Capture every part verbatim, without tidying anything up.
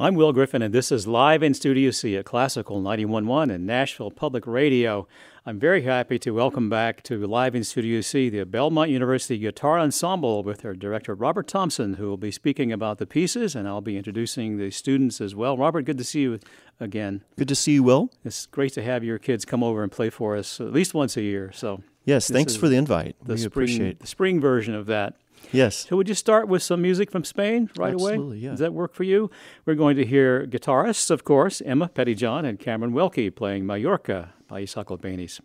I'm Will Griffin, and this is Live in Studio C at Classical ninety-one point one and Nashville Public Radio. I'm very happy to welcome back to Live in Studio C the Belmont University Guitar Ensemble with their director, Robert Thompson, who will be speaking about the pieces, and I'll be introducing the students as well. Robert, good to see you again. Good to see you, Will. It's great to have your kids come over and play for us at least once a year. So Yes, thanks for the invite. The we spring, appreciate the spring version of that. Yes. So would you start with some music from Spain right away? Absolutely, yeah. Does that work for you? We're going to hear guitarists, of course, Emma Pettyjohn and Cameron Wilkie playing Mallorca by Isaac Albéniz.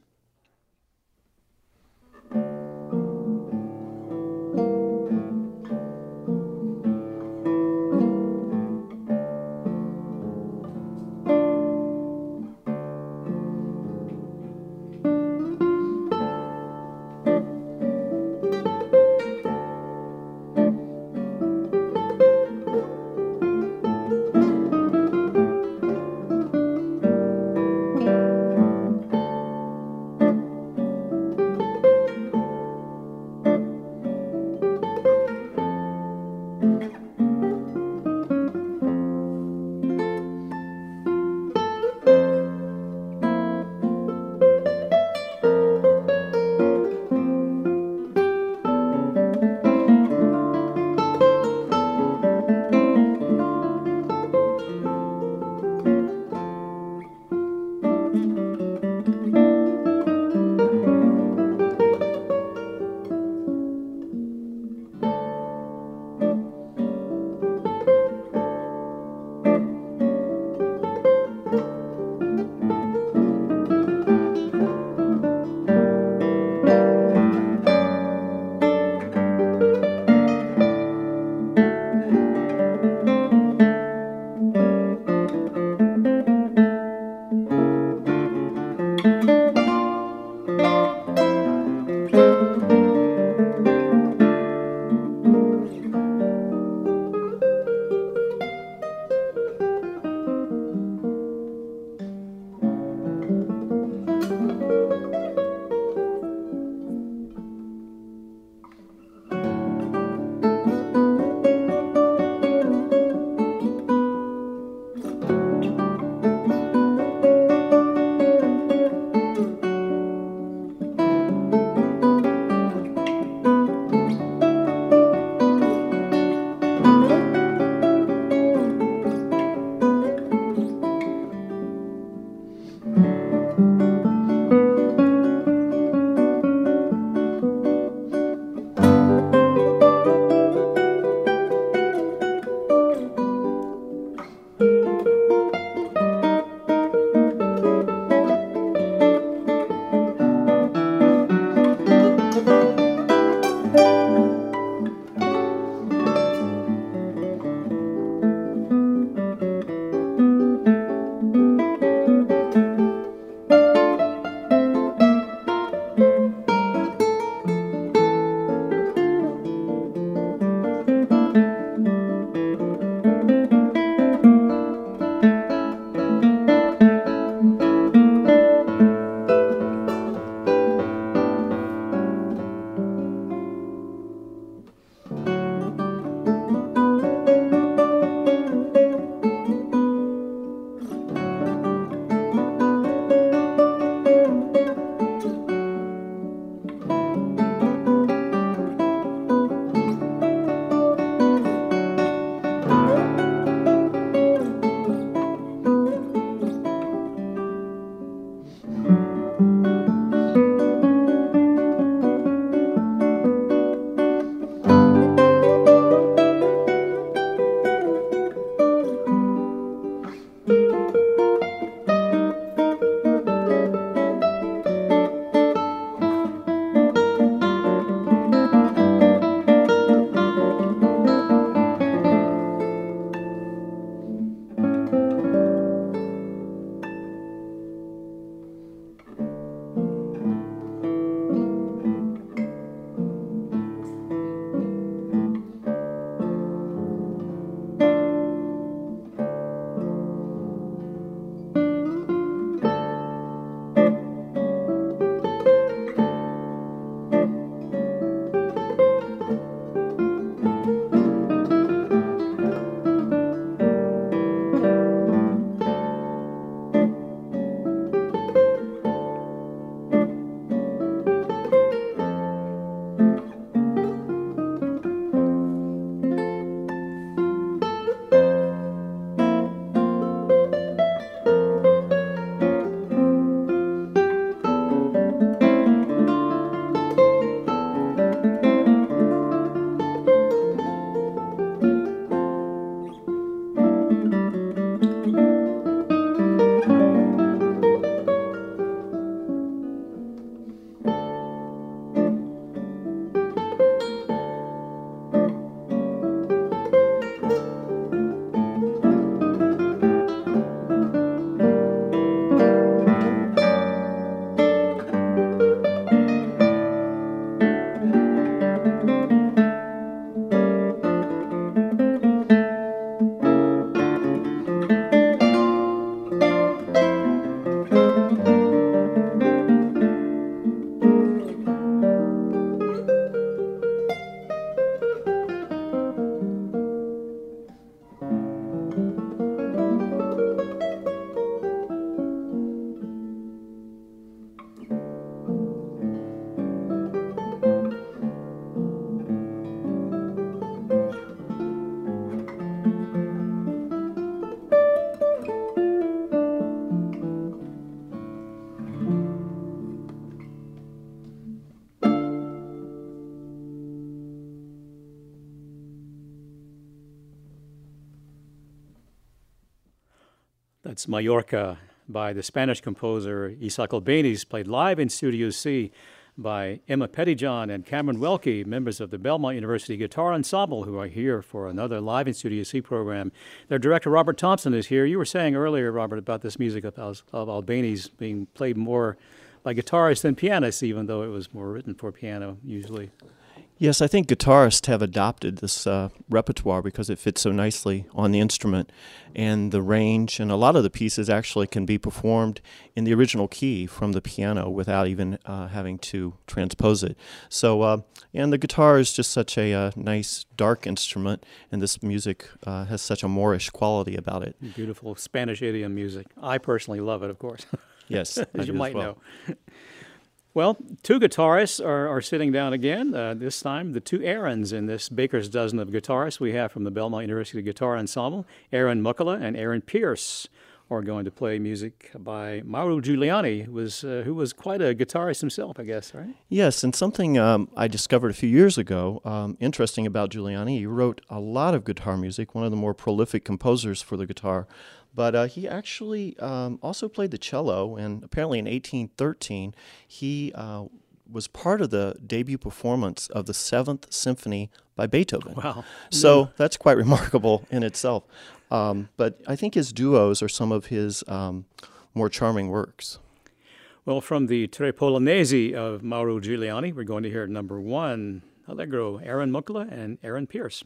That's Mallorca by the Spanish composer Isaac Albéniz, played live in Studio C by Emma Pettyjohn and Cameron Welke, members of the Belmont University Guitar Ensemble, who are here for another Live in Studio C program. Their director, Robert Thompson, is here. You were saying earlier, Robert, about this music of, of Albéniz being played more by guitarists than pianists, even though it was more written for piano, usually. Yes, I think guitarists have adopted this uh, repertoire because it fits so nicely on the instrument, and the range, and a lot of the pieces actually can be performed in the original key from the piano without even uh, having to transpose it. So, uh, and the guitar is just such a uh, nice, dark instrument, and this music uh, has such a Moorish quality about it. Beautiful Spanish idiom music. I personally love it, of course. Yes, as you might well. know. Well, two guitarists are, are sitting down again. Uh, this time, the two Aarons in this baker's dozen of guitarists we have from the Belmont University Guitar Ensemble. Aaron Muckala and Aaron Pierce are going to play music by Mauro Giuliani, who was, uh, who was quite a guitarist himself, I guess, right? Yes, and something um, I discovered a few years ago, um, interesting about Giuliani, he wrote a lot of guitar music, one of the more prolific composers for the guitar. But uh, he actually um, also played the cello, and apparently in eighteen thirteen, he uh, was part of the debut performance of the Seventh Symphony by Beethoven. Wow. So yeah. that's quite remarkable in itself. Um, but I think his duos are some of his um, more charming works. Well, from the Tre Polonesi of Mauro Giuliani, we're going to hear number one, Allegro, Aaron Muckala and Aaron Pierce.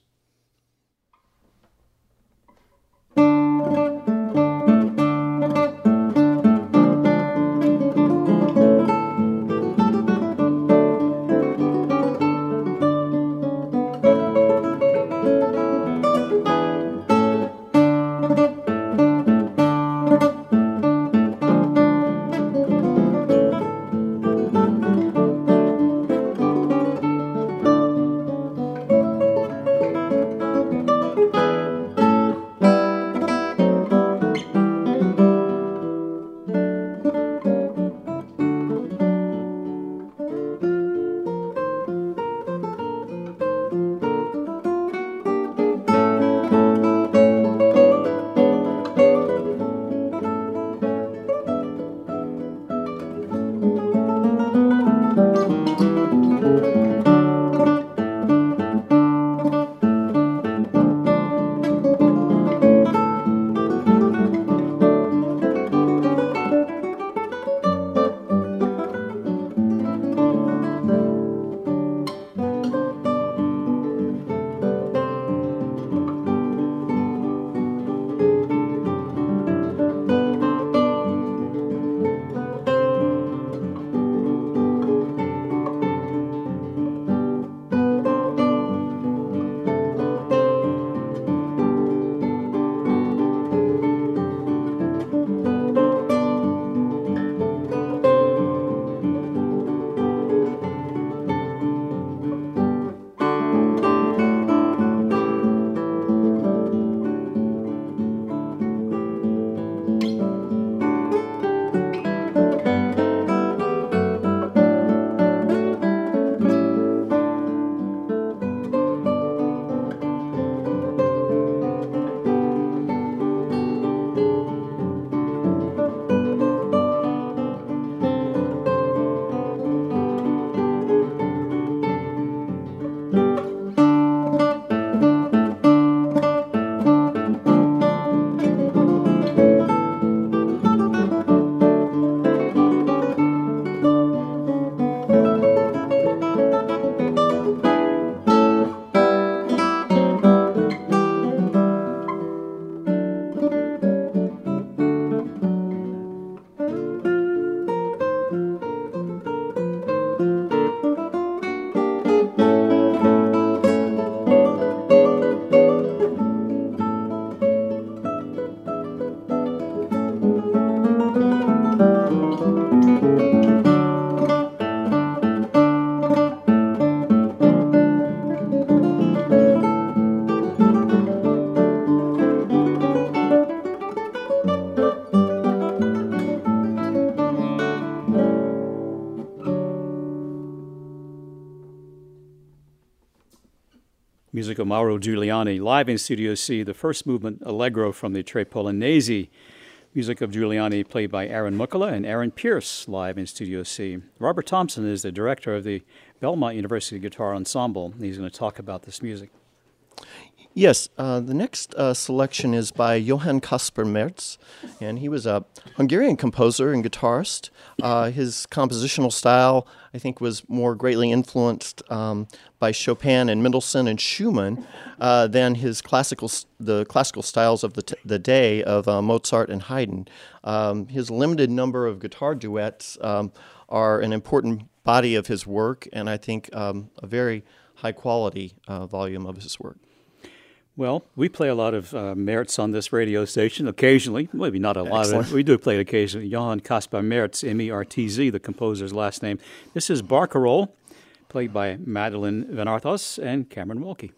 Music of Mauro Giuliani, live in Studio C, the first movement Allegro from the Tre Polonesi Music of Giuliani played by Aaron Mukala and Aaron Pierce live in Studio C. Robert Thompson is the director of the Belmont University Guitar Ensemble. He's going to talk about this music. Yes, uh, the next uh, selection is by Johann Kaspar Merz, and he was a Hungarian composer and guitarist. Uh, his compositional style, I think, was more greatly influenced um, by Chopin and Mendelssohn and Schumann uh, than his classical, the classical styles of the t- the day of uh, Mozart and Haydn. Um, his limited number of guitar duets um, are an important body of his work, and I think um, a very high quality uh, volume of his work. Well, we play a lot of uh, Merz on this radio station occasionally. Maybe not a lot Excellent. of it. We do play it occasionally. Johann Kaspar Merz, M E R T Z, the composer's last name. This is Barcarolle, played by Madeleine Van Arthos and Cameron Wilkie.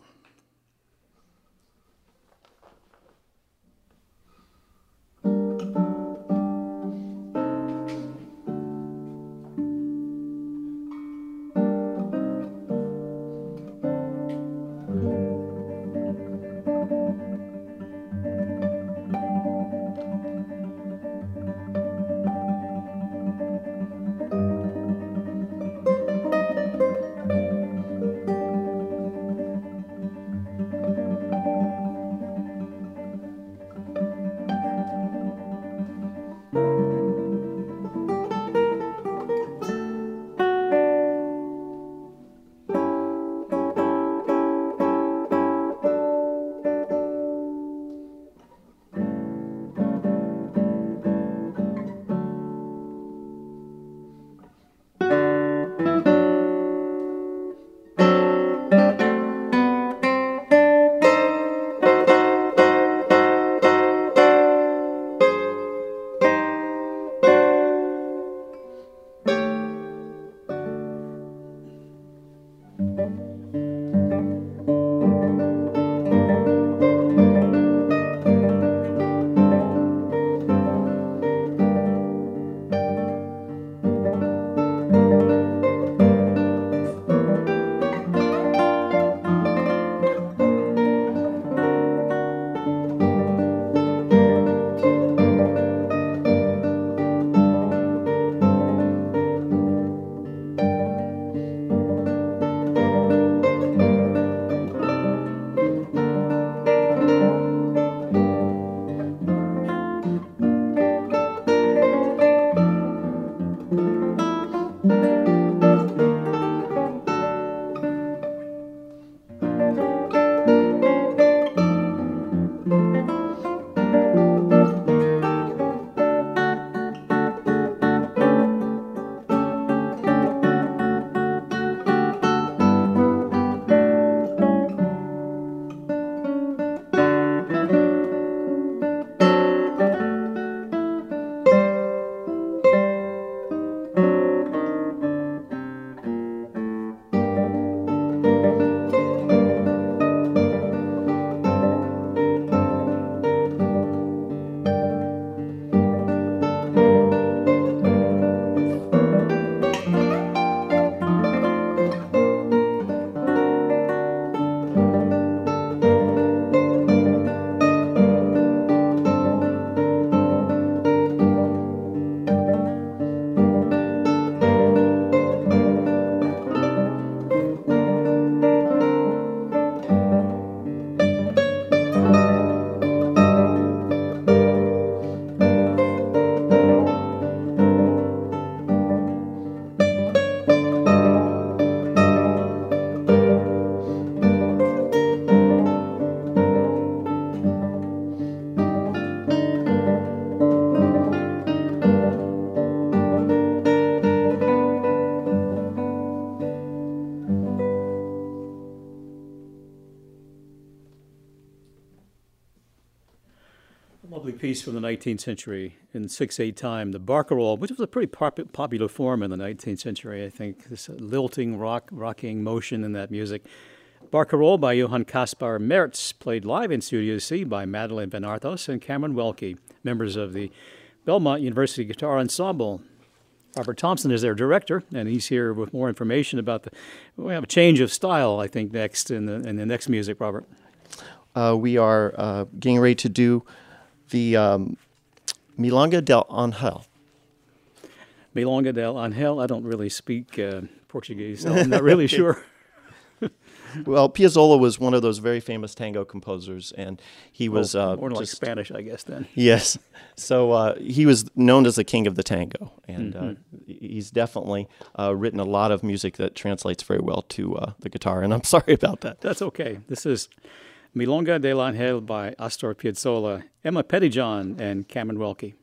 Lovely piece from the nineteenth century in six eight time, the Barcarolle, which was a pretty pop- popular form in the nineteenth century, I think. This lilting, rock, rocking motion in that music. Barcarolle by Johann Kaspar Merz, played live in Studio C by Madeleine Van Arthos and Cameron Wilkie, members of the Belmont University Guitar Ensemble. Robert Thompson is their director, and he's here with more information about the. We have a change of style, I think, next in the in the next music, Robert. Uh, we are uh, getting ready to do the um, Milonga del Angel. Milonga del Angel. I don't really speak uh, Portuguese, so I'm not really sure. Well, Piazzolla was one of those very famous tango composers, and he was well, uh, more like just, Spanish, I guess. Then yes. So uh, he was known as the king of the tango, and mm-hmm. uh, he's definitely uh, written a lot of music that translates very well to uh, the guitar. And I'm sorry about that. That's okay. This is Milonga del Angel by Astor Piazzolla, Emma Pettyjohn, and Cameron Welke.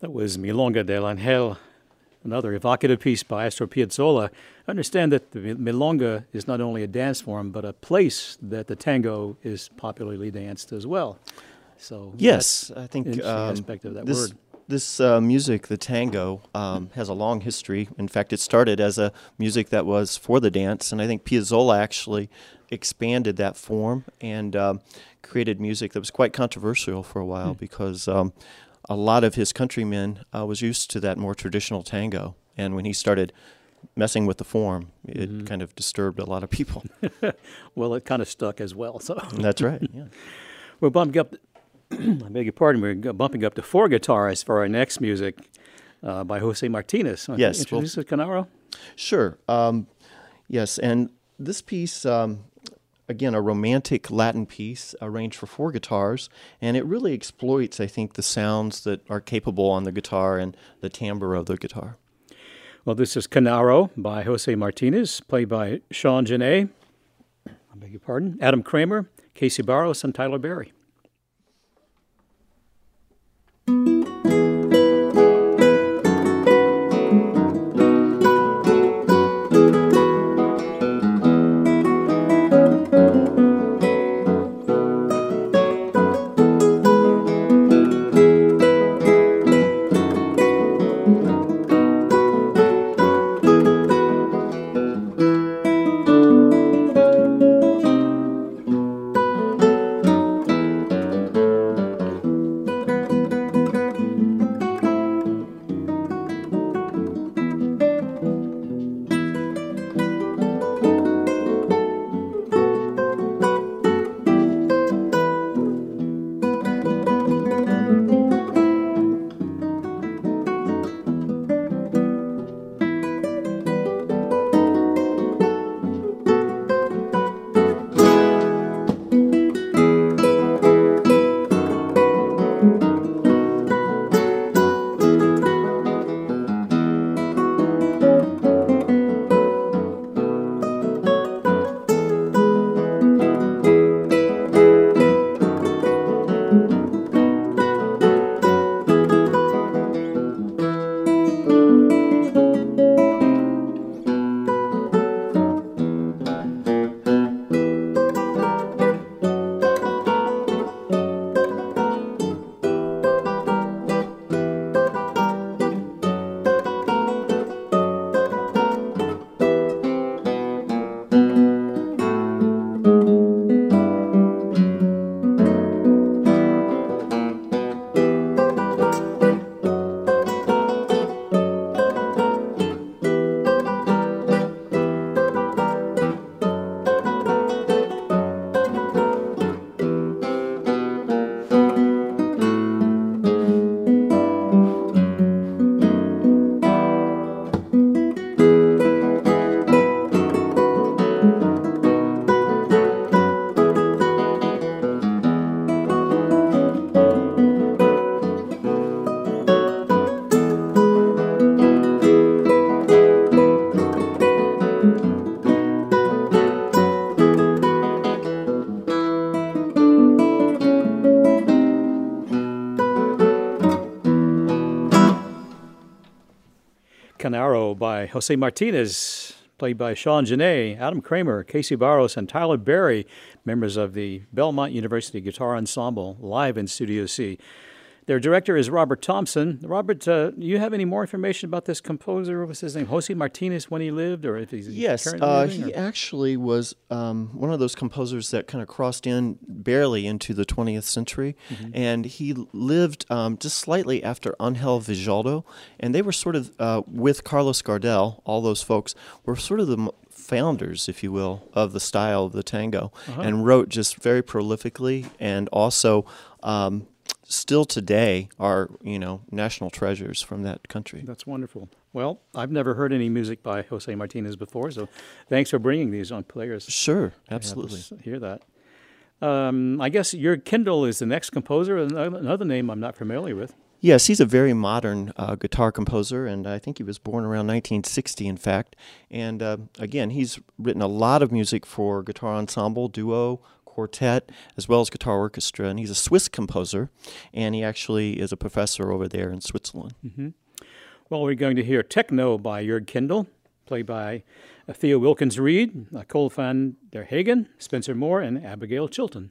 That was Milonga del Angel, another evocative piece by Astor Piazzolla. I understand that the milonga is not only a dance form, but a place that the tango is popularly danced as well. So yes, that's I think an um, aspect of that this, word. This uh, music, the tango, um, has a long history. In fact, it started as a music that was for the dance, and I think Piazzolla actually expanded that form and um, created music that was quite controversial for a while hmm. because um, a lot of his countrymen uh, was used to that more traditional tango, and when he started messing with the form, it mm-hmm. kind of disturbed a lot of people. Well, it kind of stuck as well. So that's right. Yeah, we're bumping up. I beg your pardon. We're bumping up to four guitarists for our next music uh, by Jose Martinez. Want yes, to introduce well, it, Canaro? Sure. Um, yes, and this piece. Um, Again, a romantic Latin piece arranged for four guitars, and it really exploits, I think, the sounds that are capable on the guitar and the timbre of the guitar. Well, this is Canaro by Jose Martinez, played by Sean Genet, I beg your pardon, Adam Kramer, Casey Barros, and Tyler Berry. Canaro by Jose Martinez, played by Sean Genet, Adam Kramer, Casey Barros, and Tyler Berry, members of the Belmont University Guitar Ensemble, live in Studio C. Their director is Robert Thompson. Robert, uh, do you have any more information about this composer? What was his name? Jose Martinez, when he lived, or if he's yes, currently uh, living? He or? actually was um, one of those composers that kind of crossed in barely into the twentieth century, mm-hmm. and he lived um, just slightly after Angel Vijaldo, and they were sort of, uh, with Carlos Gardel, all those folks, were sort of the founders, if you will, of the style of the tango, uh-huh. and wrote just very prolifically, and also um, still today are, you know, national treasures from that country. That's wonderful. Well, I've never heard any music by Jose Martinez before, so thanks for bringing these on players. Sure, absolutely. Hear that. Um, I guess Jörg Kindl is the next composer, another name I'm not familiar with. Yes, he's a very modern uh, guitar composer, and I think he was born around nineteen sixty, in fact. And uh, again, he's written a lot of music for guitar ensemble, duo, quartet as well as guitar orchestra, and he's a Swiss composer, and he actually is a professor over there in Switzerland. Mm-hmm. Well, we're going to hear Techno by Jörg Kindl, played by uh, Theo Wilkins-Reed, uh, Cole van der Hagen, Spencer Moore, and Abigail Chilton.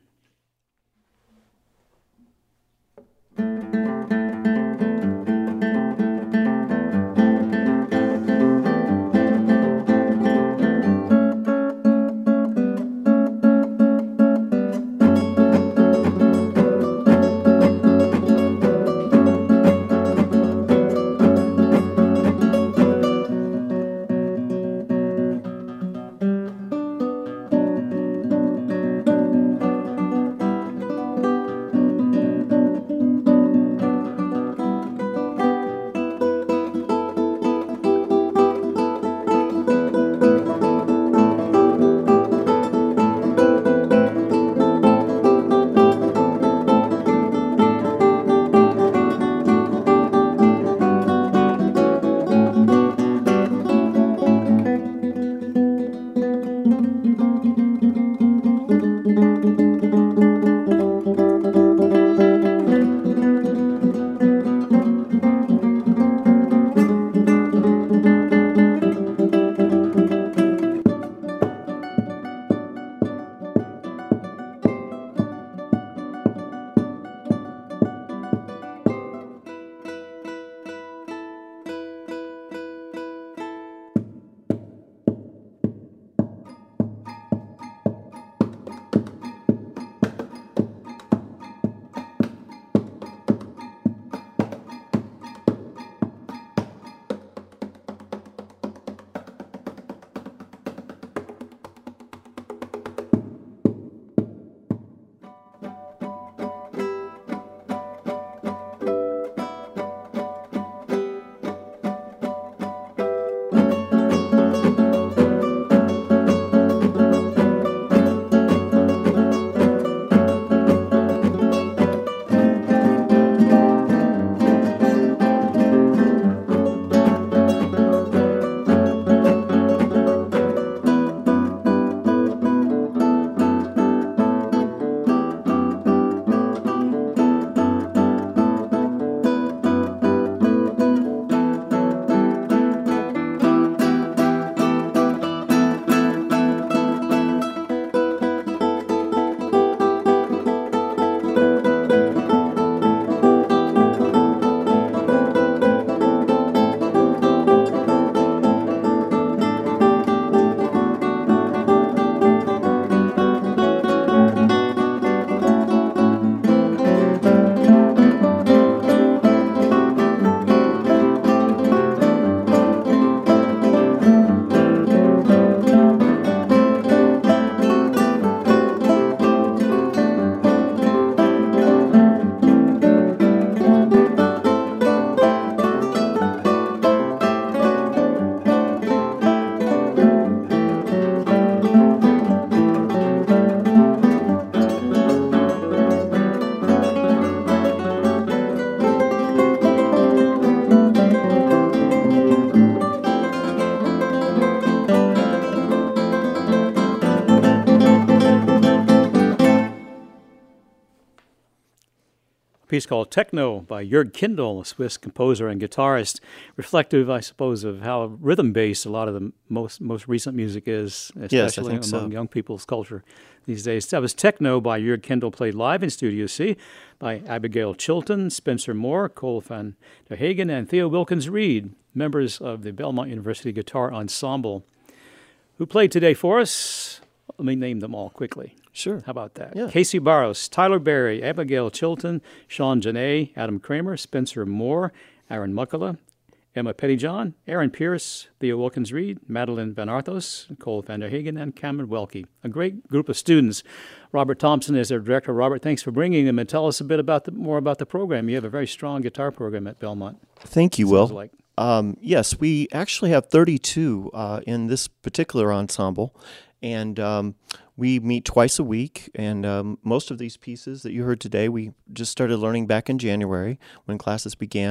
piece called Techno by Jörg Kindl, a Swiss composer and guitarist, reflective, I suppose, of how rhythm-based a lot of the most most recent music is, especially yes, I think among so. young people's culture these days. That was Techno by Jörg Kindl, played live in Studio C by Abigail Chilton, Spencer Moore, Cole van der Hagen, and Theo Wilkins-Reed, members of the Belmont University Guitar Ensemble, who played today for us. Let me name them all quickly. Sure. How about that? Yeah. Casey Barros, Tyler Berry, Abigail Chilton, Sean Janae, Adam Kramer, Spencer Moore, Aaron Muckala, Emma Pettyjohn, Aaron Pierce, Theo Wilkins-Reed, Madeline Van Arthos, Cole van der Hagen, and Cameron Welke. A great group of students. Robert Thompson is their director. Robert, thanks for bringing them, and tell us a bit about the, more about the program. You have a very strong guitar program at Belmont. Thank you, Will. Like. Um, yes, we actually have thirty-two uh, in this particular ensemble, and um, we meet twice a week, and um, most of these pieces that you heard today, we just started learning back in January when classes began,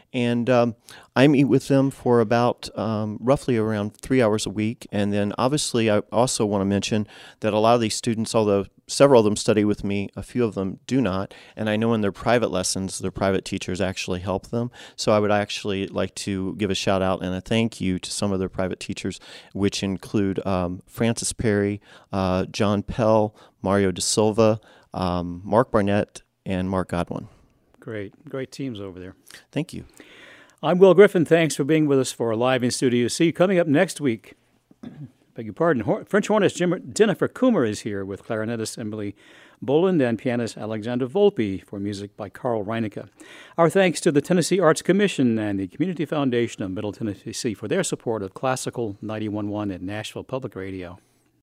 And um, I meet with them for about um, roughly around three hours a week. And then obviously I also want to mention that a lot of these students, although several of them study with me, a few of them do not. And I know in their private lessons, their private teachers actually help them. So I would actually like to give a shout out and a thank you to some of their private teachers, which include um, Francis Perry, uh, John Pell, Mario De Silva, um, Mark Barnett, and Mark Godwin. Great, great teams over there. Thank you. I'm Will Griffin. Thanks for being with us for Live in Studio C. Coming up next week, beg your pardon, Hor- French hornist Jim- Jennifer Coomer is here with clarinetist Emily Boland and pianist Alexander Volpe for music by Carl Reinecke. Our thanks to the Tennessee Arts Commission and the Community Foundation of Middle Tennessee for their support of Classical ninety-one point one at Nashville Public Radio.